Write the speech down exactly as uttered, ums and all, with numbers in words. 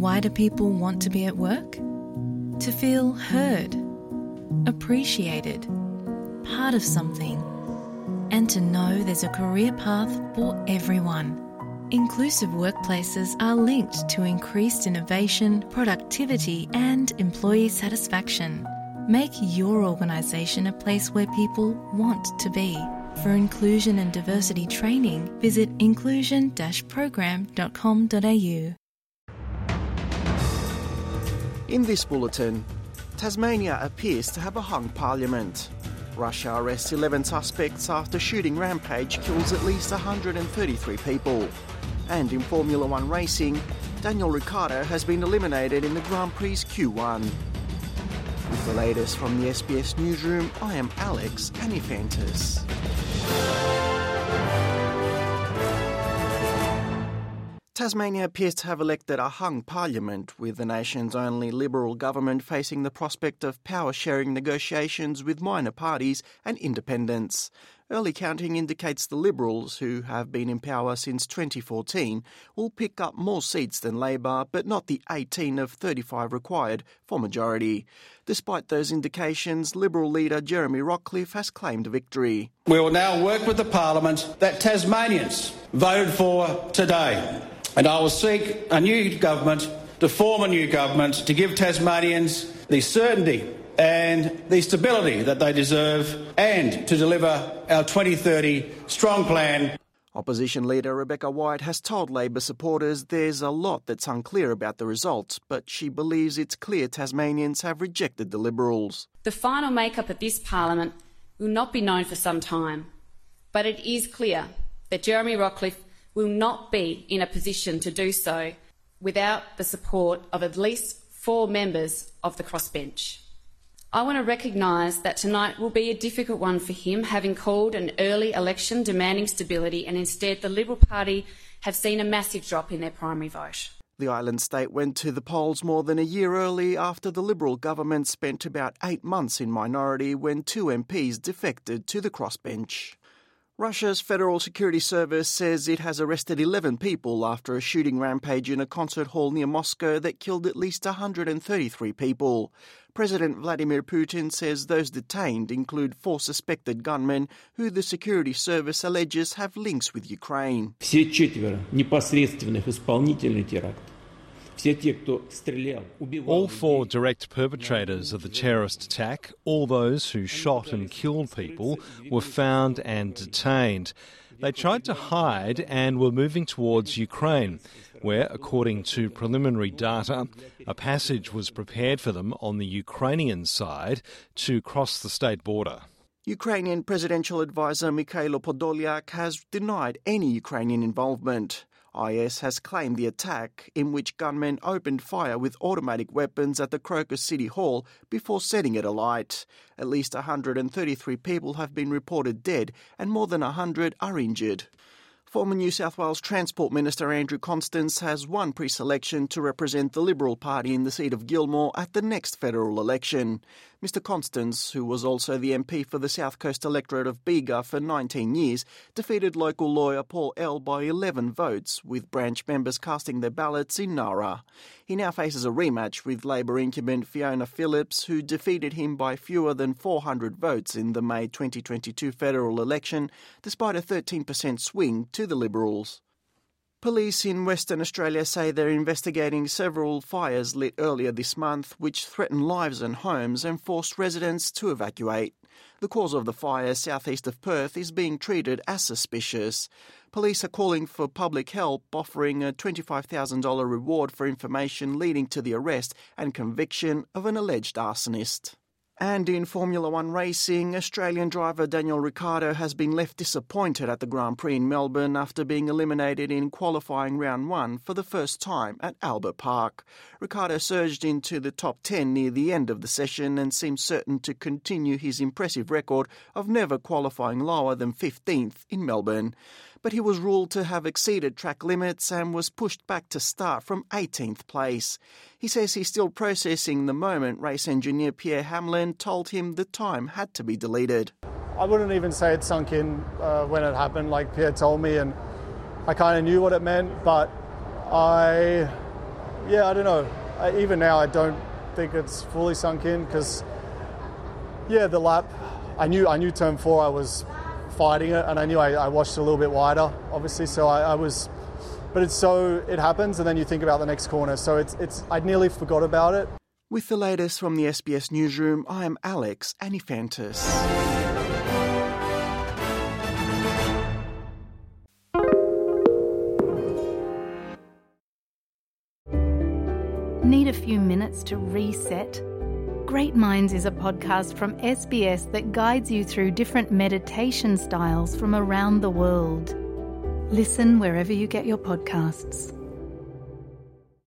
Why do people want to be at work? To feel heard, appreciated, part of something, and to know there's a career path for everyone. Inclusive workplaces are linked to increased innovation, productivity, and employee satisfaction. Make your organisation a place where people want to be. For inclusion and diversity training, visit inclusion dash program dot com dot a u. In this bulletin, Tasmania appears to have a hung parliament. Russia arrests eleven suspects after shooting rampage kills at least one hundred thirty-three people. And in Formula One racing, Daniel Ricciardo has been eliminated in the Grand Prix Q one. With the latest from the S B S Newsroom, I am Alex Anifantis. Tasmania appears to have elected a hung parliament, with the nation's only Liberal government facing the prospect of power-sharing negotiations with minor parties and independents. Early counting indicates the Liberals, who have been in power since twenty fourteen, will pick up more seats than Labor, but not the eighteen of thirty-five required for majority. Despite those indications, Liberal leader Jeremy Rockliff has claimed victory. We will now work with the Parliament that Tasmanians voted for today, and I will seek a new government, to form a new government, to give Tasmanians the certainty and the stability that they deserve, and to deliver our twenty thirty strong plan. Opposition leader Rebecca White has told Labor supporters there's a lot that's unclear about the results, but she believes it's clear Tasmanians have rejected the Liberals. The final makeup of this Parliament will not be known for some time, but it is clear that Jeremy Rockliff will not be in a position to do so without the support of at least four members of the crossbench. I want to recognise that tonight will be a difficult one for him, having called an early election demanding stability, and instead the Liberal Party have seen a massive drop in their primary vote. The island state went to the polls more than a year early after the Liberal government spent about eight months in minority when two M Ps defected to the crossbench. Russia's Federal Security Service says it has arrested eleven people after a shooting rampage in a concert hall near Moscow that killed at least one hundred thirty-three people. President Vladimir Putin says those detained include four suspected gunmen who the security service alleges have links with Ukraine. Все четверо непосредственных исполнителей теракта. All four direct perpetrators of the terrorist attack, all those who shot and killed people, were found and detained. They tried to hide and were moving towards Ukraine, where, according to preliminary data, a passage was prepared for them on the Ukrainian side to cross the state border. Ukrainian presidential advisor Mikhailo Podolyak has denied any Ukrainian involvement. I S has claimed the attack, in which gunmen opened fire with automatic weapons at the Crocus City Hall before setting it alight. At least one hundred thirty-three people have been reported dead and more than one hundred are injured. Former New South Wales Transport Minister Andrew Constance has won pre-selection to represent the Liberal Party in the seat of Gilmore at the next federal election. Mister Constance, who was also the M P for the South Coast electorate of Bega for nineteen years, defeated local lawyer Paul L by eleven votes, with branch members casting their ballots in Nara. He now faces a rematch with Labor incumbent Fiona Phillips, who defeated him by fewer than four hundred votes in the May twenty twenty-two federal election, despite a thirteen percent swing to the Liberals. Police in Western Australia say they're investigating several fires lit earlier this month which threatened lives and homes and forced residents to evacuate. The cause of the fire southeast of Perth is being treated as suspicious. Police are calling for public help, offering a twenty-five thousand dollars reward for information leading to the arrest and conviction of an alleged arsonist. And in Formula One racing, Australian driver Daniel Ricciardo has been left disappointed at the Grand Prix in Melbourne after being eliminated in qualifying round one for the first time at Albert Park. Ricciardo surged into the top ten near the end of the session and seemed certain to continue his impressive record of never qualifying lower than fifteenth in Melbourne. But he was ruled to have exceeded track limits and was pushed back to start from eighteenth place. He says he's still processing the moment race engineer Pierre Hamlin told him the time had to be deleted. I wouldn't even say it sunk in uh, when it happened, like Pierre told me, and I kind of knew what it meant, but I yeah, I don't know. I, even now, I don't think it's fully sunk in because, yeah, the lap, I knew I knew turn four I was fighting it, and I knew I, I watched a little bit wider, obviously, so I, I was, but it's so, it happens, and then you think about the next corner, so it's, it's I nearly forgot about it. With the latest from the S B S newsroom, I am Alex Anifantis. Need a few minutes to reset? Great Minds is a podcast from S B S that guides you through different meditation styles from around the world. Listen wherever you get your podcasts.